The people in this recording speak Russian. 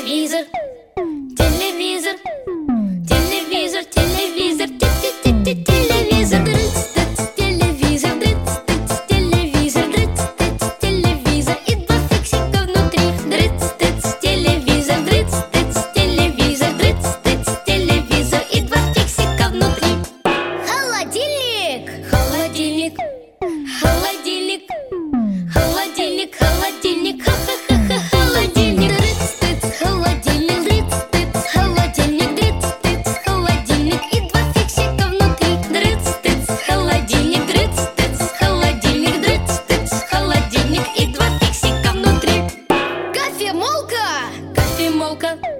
Телевизор, телевизор, телевизор, телевизор, телевизор, дрыц-тыц, телевизор, дрыц-тыц, телевизор, дрыц-тыц, телевизор и два фиксика внутри. Дрыц-тыц, телевизор, дрыц-тыц, телевизор, дрыц-тыц, телевизор и два фиксика внутри. Холодильник, холодильник, холодильник, холодильник, холодильник, ха-ха-ха-ха, холодильник. Дрыц-тыц, холодильник, дрыц-тыц, холодильник, дрыц-тыц, холодильник и два фиксика внутри. Дрыц-тыц, холодильник, дрыц-тыц, холодильник, дрыц-тыц, холодильник и два фиксика внутри. Кофемолка, кофемолка.